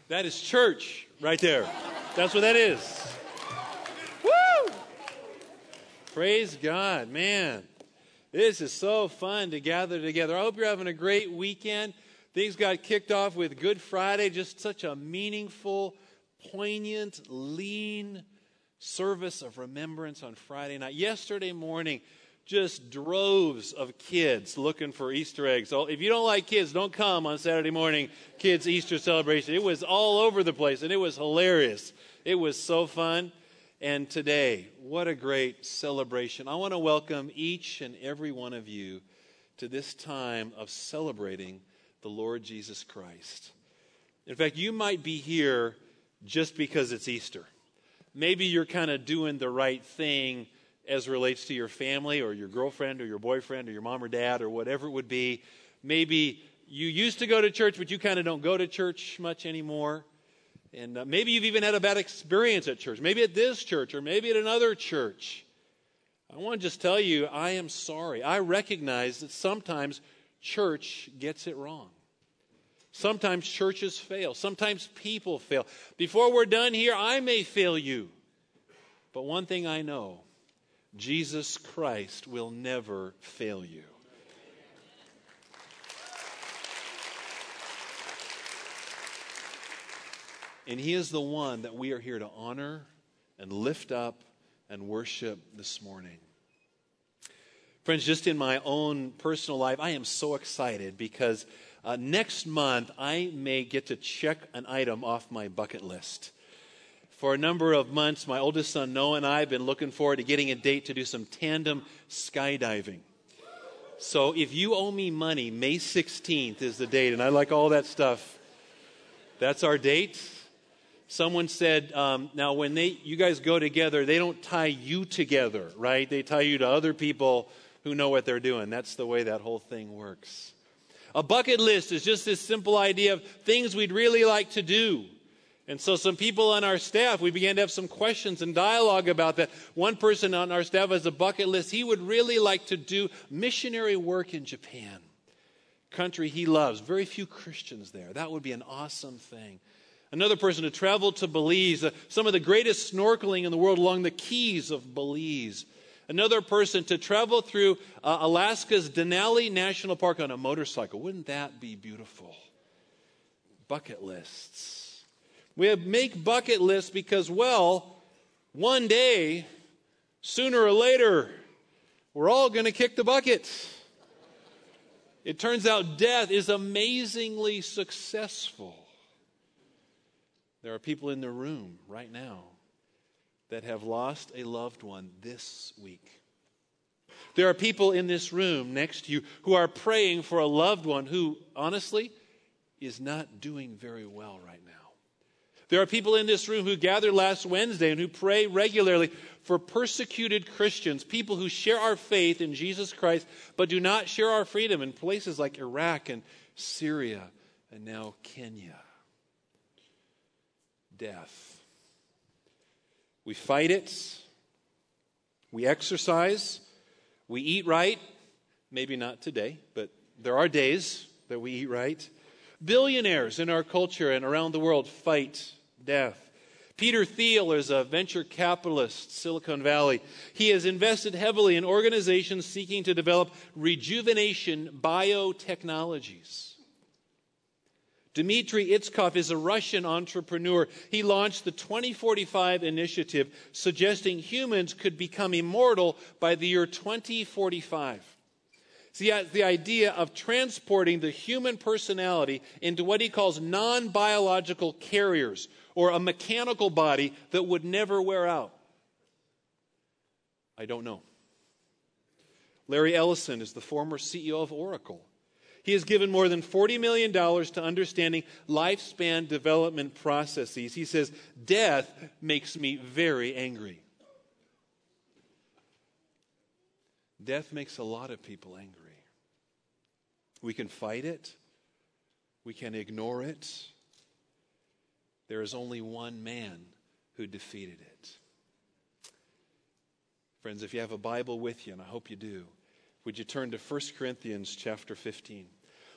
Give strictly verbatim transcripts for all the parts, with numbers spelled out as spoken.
That is church right there. That's what that is. Woo! Praise God, man. This is so fun to gather together. I hope you're having a great weekend. Things got kicked off with Good Friday, just such a meaningful, poignant, lean service of remembrance on Friday night. Yesterday morning, just droves of kids looking for Easter eggs. So if you don't like kids, don't come on Saturday morning, kids' Easter celebration. It was all over the place, and it was hilarious. It was so fun. And today, what a great celebration. I want to welcome each and every one of you to this time of celebrating the Lord Jesus Christ. In fact, you might be here just because it's Easter. Maybe you're kind of doing the right thing as relates to your family or your girlfriend or your boyfriend or your mom or dad or whatever it would be. Maybe you used to go to church, but you kind of don't go to church much anymore. And uh, maybe you've even had a bad experience at church, maybe at this church or maybe at another church. I want to just tell you, I am sorry. I recognize that sometimes church gets it wrong. Sometimes churches fail. Sometimes people fail. Before we're done here, I may fail you. But one thing I know, Jesus Christ will never fail you. And He is the one that we are here to honor and lift up and worship this morning. Friends, just in my own personal life, I am so excited because uh, next month I may get to check an item off my bucket list. For a number of months, my oldest son Noah and I have been looking forward to getting a date to do some tandem skydiving. So if you owe me money, May sixteenth is the date, and I like all that stuff. That's our date. Someone said, um, now when they you guys go together, they don't tie you together, right? They tie you to other people who know what they're doing. That's the way that whole thing works. A bucket list is just this simple idea of things we'd really like to do. And so some people on our staff, we began to have some questions and dialogue about that. One person on our staff has a bucket list. He would really like to do missionary work in Japan, country he loves. Very few Christians there. That would be an awesome thing. Another person to travel to Belize, uh, some of the greatest snorkeling in the world along the Keys of Belize. Another person to travel through uh, Alaska's Denali National Park on a motorcycle. Wouldn't that be beautiful? Bucket lists. We have make bucket lists because, well, one day, sooner or later, we're all going to kick the bucket. It turns out death is amazingly successful. There are people in the room right now that have lost a loved one this week. There are people in this room next to you who are praying for a loved one who, honestly, is not doing very well right now. There are people in this room who gathered last Wednesday and who pray regularly for persecuted Christians, people who share our faith in Jesus Christ but do not share our freedom in places like Iraq and Syria and now Kenya. Death. We fight it. We exercise. We eat right. Maybe not today, but there are days that we eat right. Billionaires in our culture and around the world fight death. Peter Thiel is a venture capitalist, Silicon Valley. He has invested heavily in organizations seeking to develop rejuvenation biotechnologies. Dmitry Itskov is a Russian entrepreneur. He launched the twenty forty-five initiative, suggesting humans could become immortal by the year twenty forty-five. See, the idea of transporting the human personality into what he calls non-biological carriers, or a mechanical body that would never wear out. I don't know. Larry Ellison is the former C E O of Oracle. He has given more than forty million dollars to understanding lifespan development processes. He says, death makes me very angry. Death makes a lot of people angry. We can fight it. We can ignore it. There is only one man who defeated it. Friends, if you have a Bible with you, and I hope you do, would you turn to First Corinthians chapter fifteen?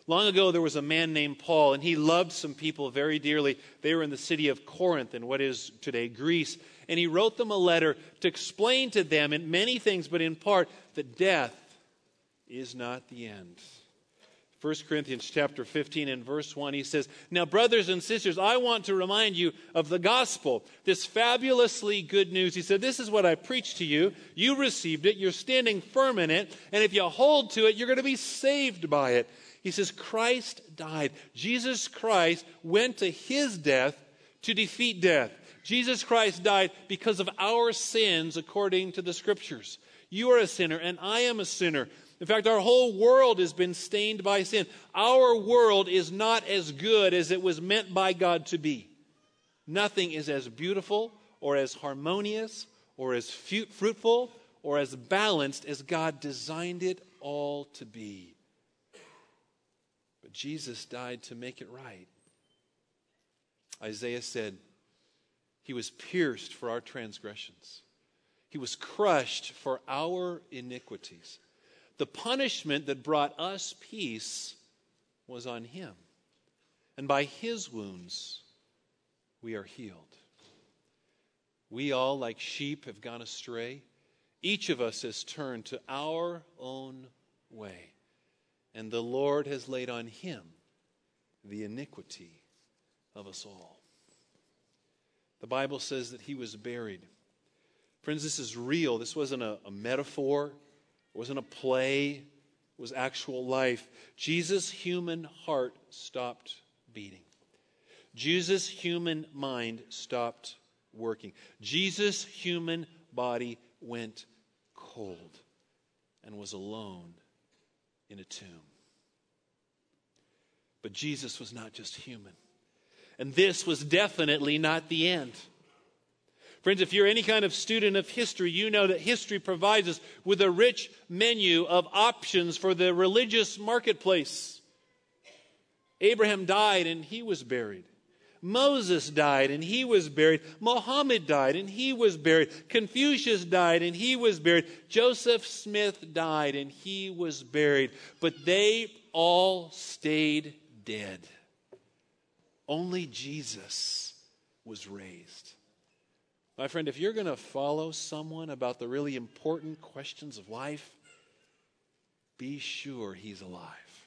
Long ago, there was a man named Paul, and he loved some people very dearly. They were in the city of Corinth in what is today Greece. And he wrote them a letter to explain to them in many things, but in part, that death is not the end. First Corinthians chapter fifteen and verse one, he says, "Now, brothers and sisters, I want to remind you of the gospel, this fabulously good news." He said, "This is what I preached to you. You received it. You're standing firm in it. And if you hold to it, you're going to be saved by it." He says, Christ died. Jesus Christ went to his death to defeat death. Jesus Christ died because of our sins according to the Scriptures. You are a sinner and I am a sinner. In fact, our whole world has been stained by sin. Our world is not as good as it was meant by God to be. Nothing is as beautiful or as harmonious or as fruitful or as balanced as God designed it all to be. But Jesus died to make it right. Isaiah said, "He was pierced for our transgressions. He was crushed for our iniquities. The punishment that brought us peace was on him. And by his wounds we are healed." We all, like sheep, have gone astray. Each of us has turned to our own way. And the Lord has laid on him the iniquity of us all. The Bible says that he was buried. Friends, this is real. This wasn't a, a metaphor. It wasn't a play. It was actual life. Jesus' human heart stopped beating. Jesus' human mind stopped working. Jesus' human body went cold and was alone in a tomb. But Jesus was not just human. And this was definitely not the end. Friends, if you're any kind of student of history, you know that history provides us with a rich menu of options for the religious marketplace. Abraham died and he was buried. Moses died and he was buried. Muhammad died and he was buried. Confucius died and he was buried. Joseph Smith died and he was buried. But they all stayed dead. Only Jesus was raised. My friend, if you're going to follow someone about the really important questions of life, be sure he's alive.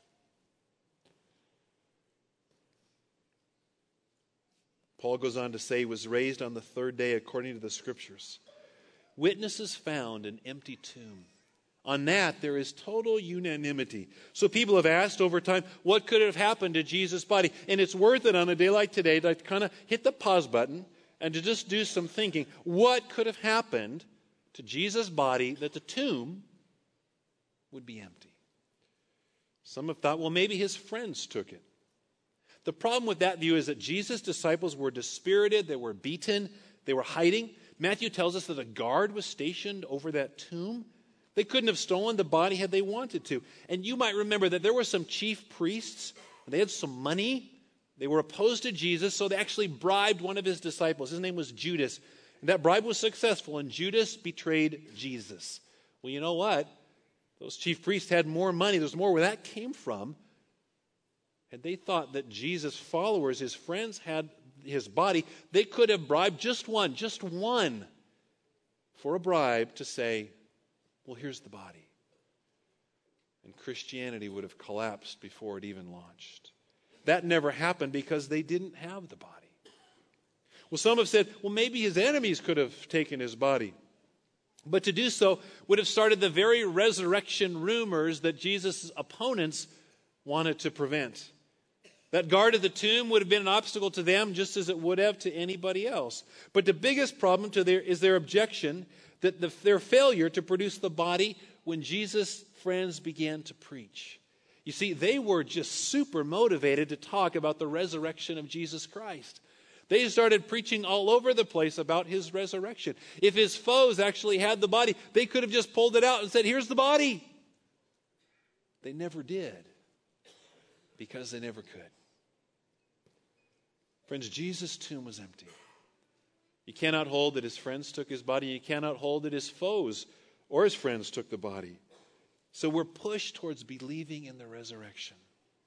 Paul goes on to say he was raised on the third day according to the Scriptures. Witnesses found an empty tomb. On that, there is total unanimity. So people have asked over time, what could have happened to Jesus' body? And it's worth it on a day like today to kind of hit the pause button and to just do some thinking. What could have happened to Jesus' body that the tomb would be empty? Some have thought, well, maybe his friends took it. The problem with that view is that Jesus' disciples were dispirited, they were beaten, they were hiding. Matthew tells us that a guard was stationed over that tomb. They couldn't have stolen the body had they wanted to. And you might remember that there were some chief priests. They had some money. They were opposed to Jesus, so they actually bribed one of his disciples. His name was Judas. And that bribe was successful, and Judas betrayed Jesus. Well, you know what? Those chief priests had more money. There's more where that came from. Had they thought that Jesus' followers, his friends, had his body, they could have bribed just one, just one, for a bribe to say, well, here's the body. And Christianity would have collapsed before it even launched. That never happened because they didn't have the body. Well, some have said, well, maybe his enemies could have taken his body. But to do so would have started the very resurrection rumors that Jesus' opponents wanted to prevent. That guard at the tomb would have been an obstacle to them just as it would have to anybody else. But the biggest problem to their, is their objection that the, their failure to produce the body when Jesus' friends began to preach. You see, they were just super motivated to talk about the resurrection of Jesus Christ. They started preaching all over the place about his resurrection. If his foes actually had the body, they could have just pulled it out and said, here's the body. They never did because they never could. Friends, Jesus' tomb was empty. You cannot hold that his friends took his body. You cannot hold that his foes or his friends took the body. So we're pushed towards believing in the resurrection.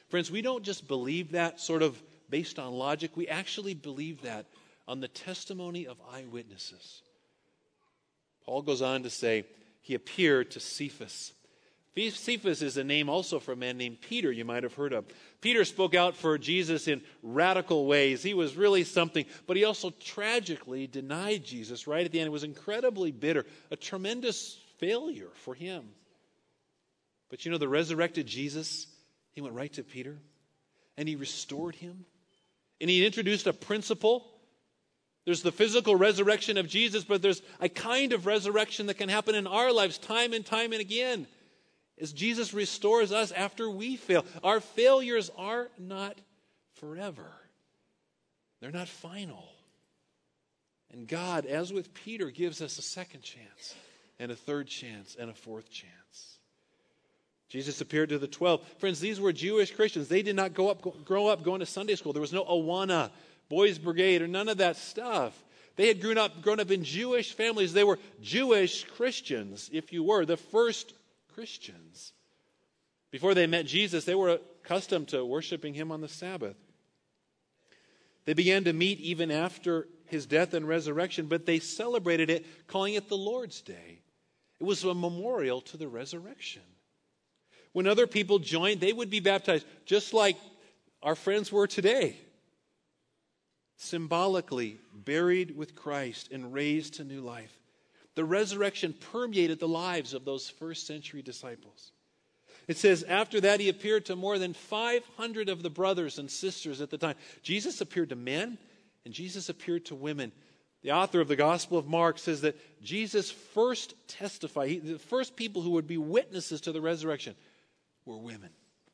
Friends, we don't just believe that sort of based on logic. We actually believe that on the testimony of eyewitnesses. Paul goes on to say, he appeared to Cephas. Cephas is a name also for a man named Peter, you might have heard of. Peter spoke out for Jesus in radical ways. He was really something, but he also tragically denied Jesus right at the end. It was incredibly bitter, a tremendous failure for him. But you know, the resurrected Jesus, he went right to Peter, and he restored him, and he introduced a principle. There's the physical resurrection of Jesus, but there's a kind of resurrection that can happen in our lives time and time and again as Jesus restores us after we fail. Our failures are not forever. They're not final. And God, as with Peter, gives us a second chance and a third chance and a fourth chance. Jesus appeared to the twelve. Friends, these were Jewish Christians. They did not go up, go, grow up going to Sunday school. There was no Awana, Boys Brigade, or none of that stuff. They had grown up, grown up in Jewish families. They were Jewish Christians, if you were, the first Christians. Before they met Jesus, they were accustomed to worshiping him on the Sabbath. They began to meet even after his death and resurrection, but they celebrated it, calling it the Lord's Day. It was a memorial to the resurrection. When other people joined, they would be baptized, just like our friends were today. Symbolically buried with Christ and raised to new life. The resurrection permeated the lives of those first century disciples. It says, after that, he appeared to more than five hundred of the brothers and sisters at the time. Jesus appeared to men, and Jesus appeared to women. The author of the Gospel of Mark says that Jesus first testified, he, the first people who would be witnesses to the resurrection were women.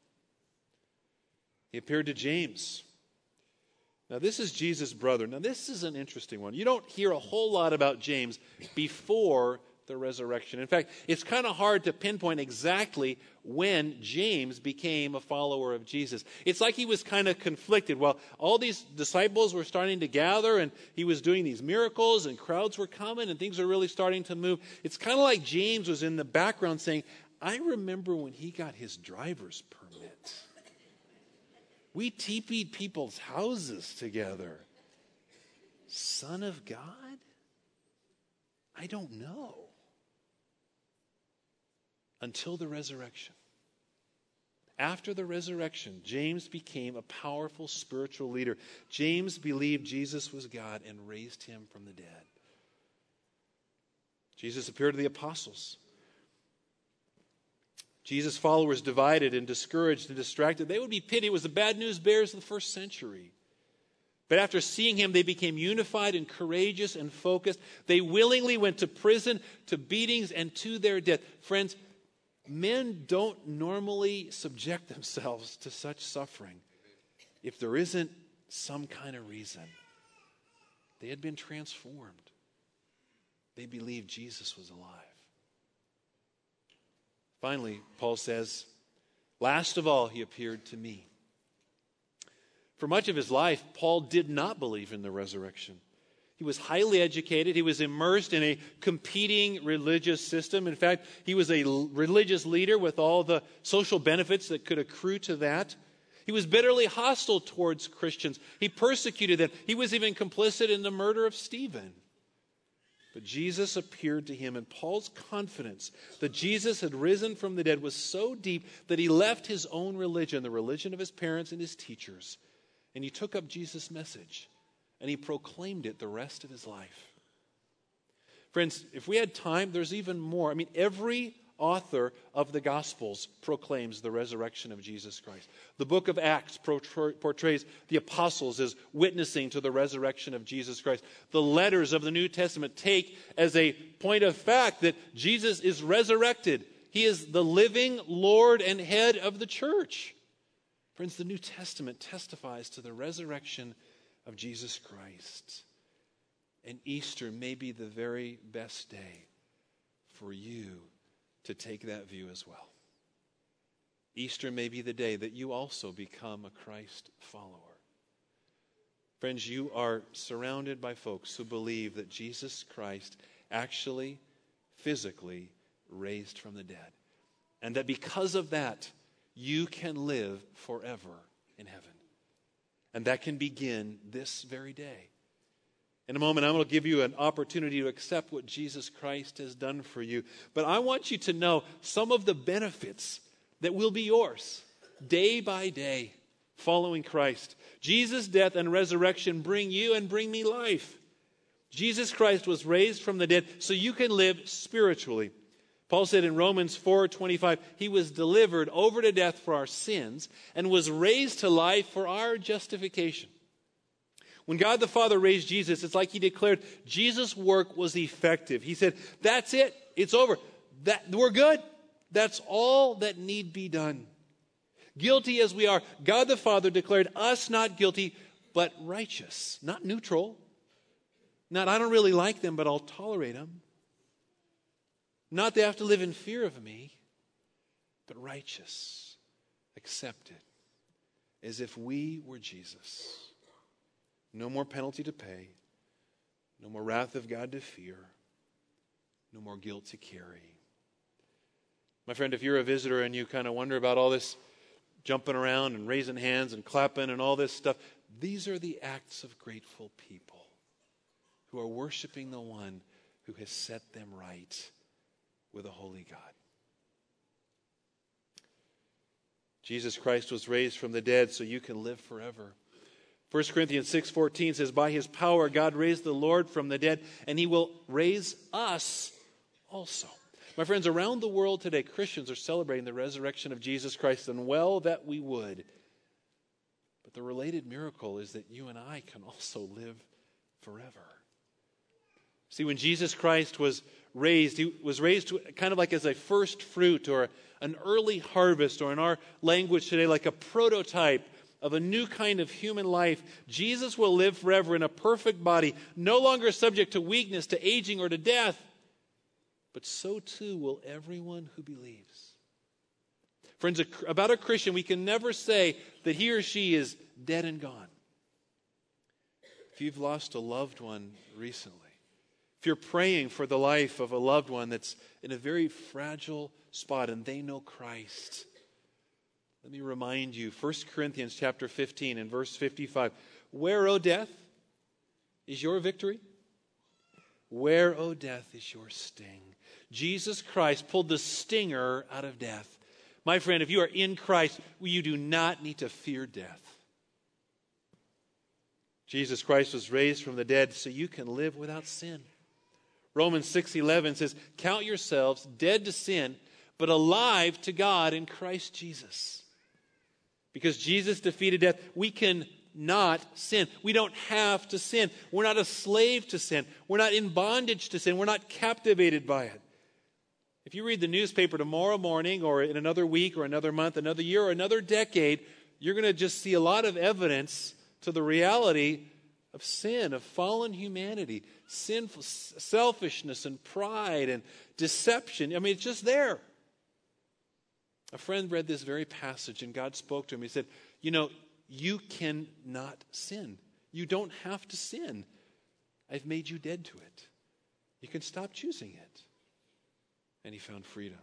He appeared to James. Now, this is Jesus' brother. Now, this is an interesting one. You don't hear a whole lot about James before the resurrection. In fact, it's kind of hard to pinpoint exactly when James became a follower of Jesus. It's like he was kind of conflicted. While all these disciples were starting to gather and he was doing these miracles and crowds were coming and things were really starting to move, it's kind of like James was in the background saying, I remember when he got his driver's permit. We teepeed people's houses together. Son of God? I don't know. Until the resurrection. After the resurrection, James became a powerful spiritual leader. James believed Jesus was God and raised him from the dead. Jesus appeared to the apostles. Jesus' followers divided and discouraged and distracted. They would be pitied. It was the bad news bears of the first century. But after seeing him, they became unified and courageous and focused. They willingly went to prison, to beatings, and to their death. Friends, men don't normally subject themselves to such suffering if there isn't some kind of reason. They had been transformed. They believed Jesus was alive. Finally, Paul says, last of all, he appeared to me. For much of his life, Paul did not believe in the resurrection. He was highly educated. He was immersed in a competing religious system. In fact, he was a religious leader with all the social benefits that could accrue to that. He was bitterly hostile towards Christians. He persecuted them. He was even complicit in the murder of Stephen. But Jesus appeared to him, and Paul's confidence that Jesus had risen from the dead was so deep that he left his own religion, the religion of his parents and his teachers, and he took up Jesus' message, and he proclaimed it the rest of his life. Friends, if we had time, there's even more. I mean, every author of the Gospels proclaims the resurrection of Jesus Christ. The book of Acts portrays the apostles as witnessing to the resurrection of Jesus Christ. The letters of the New Testament take as a point of fact that Jesus is resurrected. He is the living Lord and head of the church. Friends, the New Testament testifies to the resurrection of Jesus Christ. And Easter may be the very best day for you to take that view as well. Easter may be the day that you also become a Christ follower. Friends, you are surrounded by folks who believe that Jesus Christ actually, physically raised from the dead. And that because of that, you can live forever in heaven. And that can begin this very day. In a moment, I'm going to give you an opportunity to accept what Jesus Christ has done for you. But I want you to know some of the benefits that will be yours day by day following Christ. Jesus' death and resurrection bring you and bring me life. Jesus Christ was raised from the dead so you can live spiritually. Paul said in Romans four twenty-five, he was delivered over to death for our sins and was raised to life for our justification. When God the Father raised Jesus, it's like he declared Jesus' work was effective. He said, that's it. It's over. That, we're good. That's all that need be done. Guilty as we are, God the Father declared us not guilty, but righteous. Not neutral. Not, I don't really like them, but I'll tolerate them. Not they have to live in fear of me, but righteous. Accepted. As if we were Jesus. No more penalty to pay. No more wrath of God to fear. No more guilt to carry. My friend, if you're a visitor and you kind of wonder about all this jumping around and raising hands and clapping and all this stuff, these are the acts of grateful people who are worshiping the one who has set them right with a holy God. Jesus Christ was raised from the dead so you can live forever. First Corinthians six fourteen says, by his power God raised the Lord from the dead, and he will raise us also. My friends, around the world today, Christians are celebrating the resurrection of Jesus Christ, and well that we would. But the related miracle is that you and I can also live forever. See, when Jesus Christ was raised, he was raised to, kind of like as a first fruit or an early harvest, or in our language today, like a prototype of a new kind of human life. Jesus will live forever in a perfect body, no longer subject to weakness, to aging, or to death. But so too will everyone who believes. Friends, about a Christian, we can never say that he or she is dead and gone. If you've lost a loved one recently, if you're praying for the life of a loved one that's in a very fragile spot and they know Christ, let me remind you, First Corinthians chapter fifteen and verse fifty-five. Where, O death, is your victory? Where, O death, is your sting? Jesus Christ pulled the stinger out of death. My friend, if you are in Christ, you do not need to fear death. Jesus Christ was raised from the dead so you can live without sin. Romans six eleven says, count yourselves dead to sin, but alive to God in Christ Jesus. Because Jesus defeated death, we can not sin. We don't have to sin. We're not a slave to sin. We're not in bondage to sin. We're not captivated by it. If you read the newspaper tomorrow morning or in another week or another month, another year or another decade, you're going to just see a lot of evidence to the reality of sin, of fallen humanity, sinful selfishness and pride and deception. I mean, it's just there. A friend read this very passage and God spoke to him. He said, you know, you cannot sin. You don't have to sin. I've made you dead to it. You can stop choosing it. And he found freedom.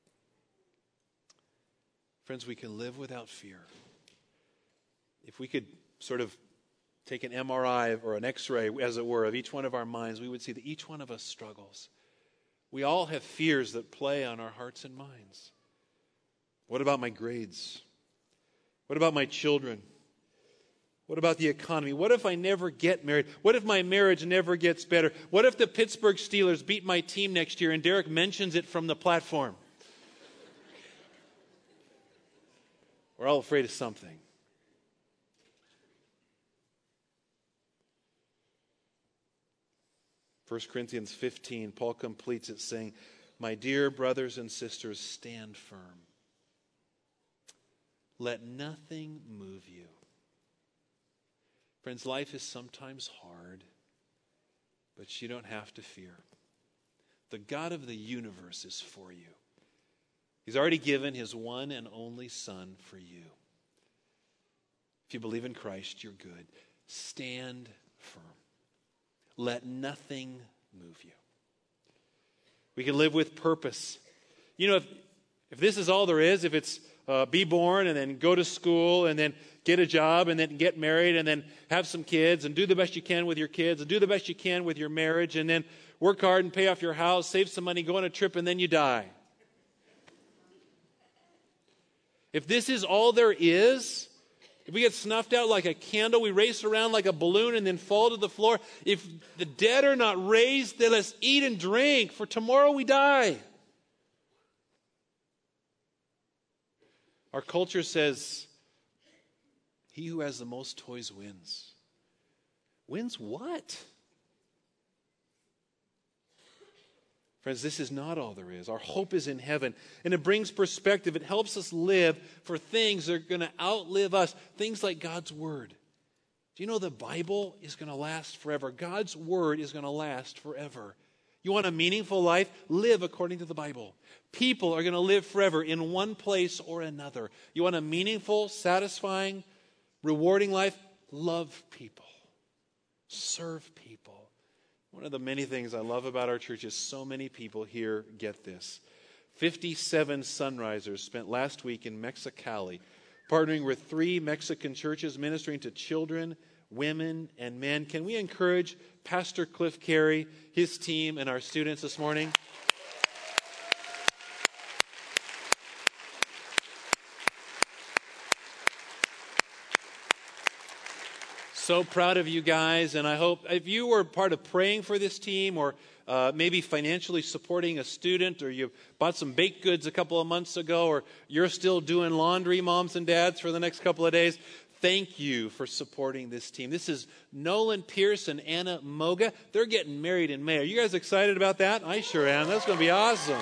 Friends, we can live without fear. If we could sort of take an M R I or an X-ray, as it were, of each one of our minds, we would see that each one of us struggles. We all have fears that play on our hearts and minds. What about my grades? What about my children? What about the economy? What if I never get married? What if my marriage never gets better? What if the Pittsburgh Steelers beat my team next year and Derek mentions it from the platform? We're all afraid of something. First Corinthians fifteen, Paul completes it saying, my dear brothers and sisters, stand firm. Let nothing move you. Friends, life is sometimes hard, but you don't have to fear. The God of the universe is for you. He's already given his one and only Son for you. If you believe in Christ, you're good. Stand firm. Let nothing move you. We can live with purpose. You know, if, if this is all there is, if it's uh, be born and then go to school and then get a job and then get married and then have some kids and do the best you can with your kids and do the best you can with your marriage and then work hard and pay off your house, save some money, go on a trip, and then you die. If this is all there is, if we get snuffed out like a candle, we race around like a balloon and then fall to the floor. If the dead are not raised, then let's eat and drink, for tomorrow we die. Our culture says, he who has the most toys wins. Wins what? Friends, this is not all there is. Our hope is in heaven, and it brings perspective. It helps us live for things that are going to outlive us, things like God's Word. Do you know the Bible is going to last forever? God's Word is going to last forever. You want a meaningful life? Live according to the Bible. People are going to live forever in one place or another. You want a meaningful, satisfying, rewarding life? Love people. Serve people. One of the many things I love about our church is so many people here get this. fifty-seven Sunrisers spent last week in Mexicali, partnering with three Mexican churches, ministering to children, women, and men. Can we encourage Pastor Cliff Carey, his team, and our students this morning? So proud of you guys, and I hope if you were part of praying for this team or uh, maybe financially supporting a student, or you bought some baked goods a couple of months ago, or you're still doing laundry, moms and dads, for the next couple of days, thank you for supporting this team. This is Nolan Pierce and Anna Moga. They're getting married in May. Are you guys excited about that? I sure am. That's going to be awesome.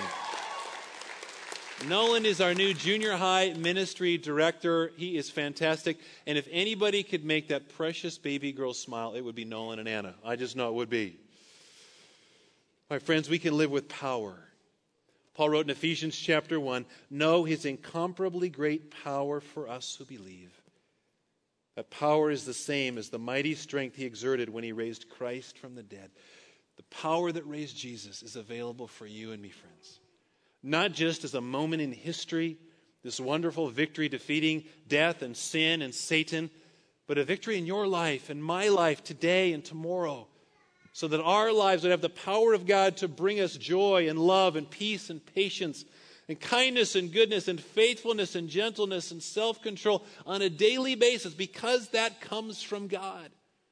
Nolan is our new junior high ministry director. He is fantastic. And if anybody could make that precious baby girl smile, it would be Nolan and Anna. I just know it would be. My friends, we can live with power. Paul wrote in Ephesians chapter one, know his incomparably great power for us who believe. That power is the same as the mighty strength he exerted when he raised Christ from the dead. The power that raised Jesus is available for you and me, friends. Not just as a moment in history, this wonderful victory defeating death and sin and Satan, but a victory in your life and my life today and tomorrow, so that our lives would have the power of God to bring us joy and love and peace and patience and kindness and goodness and faithfulness and gentleness and self-control on a daily basis, because that comes from God.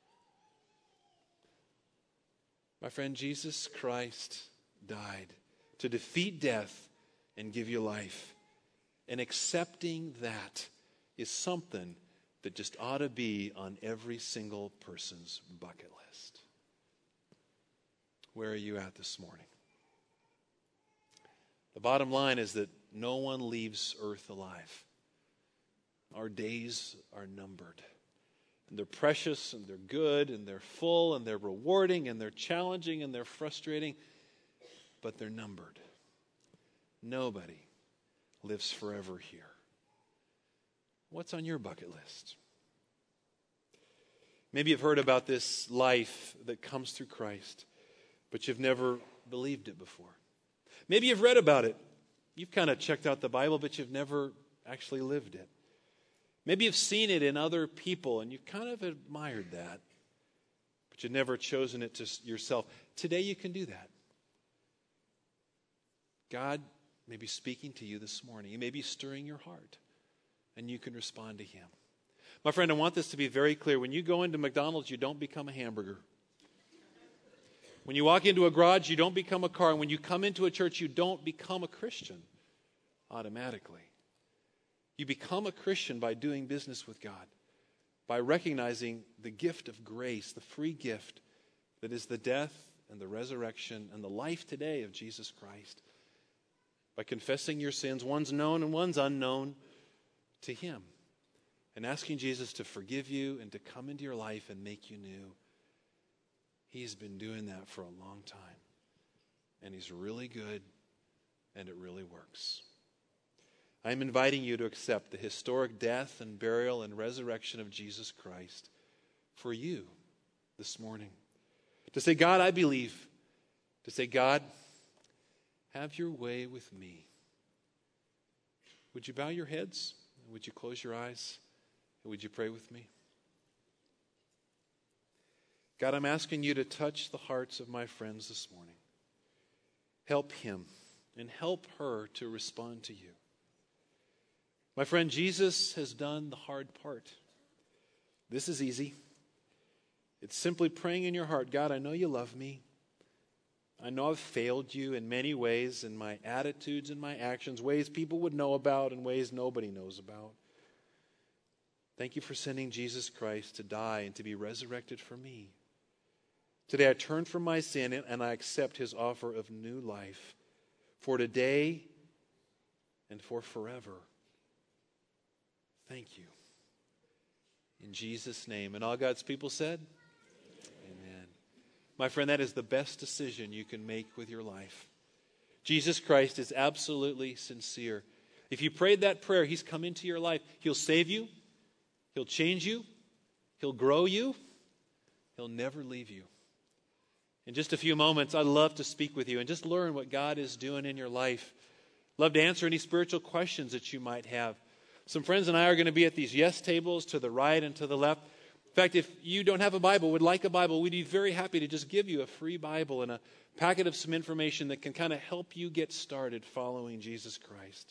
My friend, Jesus Christ died to defeat death and give you life. And accepting that is something that just ought to be on every single person's bucket list. Where are you at this morning? The bottom line is that no one leaves earth alive. Our days are numbered. And they're precious, and they're good, and they're full, and they're rewarding, and they're challenging, and they're frustrating. But they're numbered. Nobody lives forever here. What's on your bucket list? Maybe you've heard about this life that comes through Christ, but you've never believed it before. Maybe you've read about it. You've kind of checked out the Bible, but you've never actually lived it. Maybe you've seen it in other people, and you've kind of admired that, but you've never chosen it to yourself. Today you can do that. God may be speaking to you this morning. He may be stirring your heart, and you can respond to him. My friend, I want this to be very clear. When you go into McDonald's, you don't become a hamburger. When you walk into a garage, you don't become a car. And when you come into a church, you don't become a Christian automatically. You become a Christian by doing business with God, by recognizing the gift of grace, the free gift that is the death and the resurrection and the life today of Jesus Christ. By confessing your sins, one's known and one's unknown, to him. And asking Jesus to forgive you and to come into your life and make you new. He's been doing that for a long time. And he's really good, and it really works. I'm inviting you to accept the historic death and burial and resurrection of Jesus Christ for you this morning. To say, God, I believe. To say, God, have your way with me. Would you bow your heads? Would you close your eyes? And would you pray with me? God, I'm asking you to touch the hearts of my friends this morning. Help him and help her to respond to you. My friend, Jesus has done the hard part. This is easy. It's simply praying in your heart, God, I know you love me. I know I've failed you in many ways in my attitudes and my actions, ways people would know about and ways nobody knows about. Thank you for sending Jesus Christ to die and to be resurrected for me. Today I turn from my sin and I accept his offer of new life for today and for forever. Thank you. In Jesus' name. And all God's people said, amen. My friend, that is the best decision you can make with your life. Jesus Christ is absolutely sincere. If you prayed that prayer, he's come into your life. He'll save you. He'll change you. He'll grow you. He'll never leave you. In just a few moments, I'd love to speak with you and just learn what God is doing in your life. Love to answer any spiritual questions that you might have. Some friends and I are going to be at these yes tables to the right and to the left. In fact, if you don't have a Bible, would like a Bible, we'd be very happy to just give you a free Bible and a packet of some information that can kind of help you get started following Jesus Christ.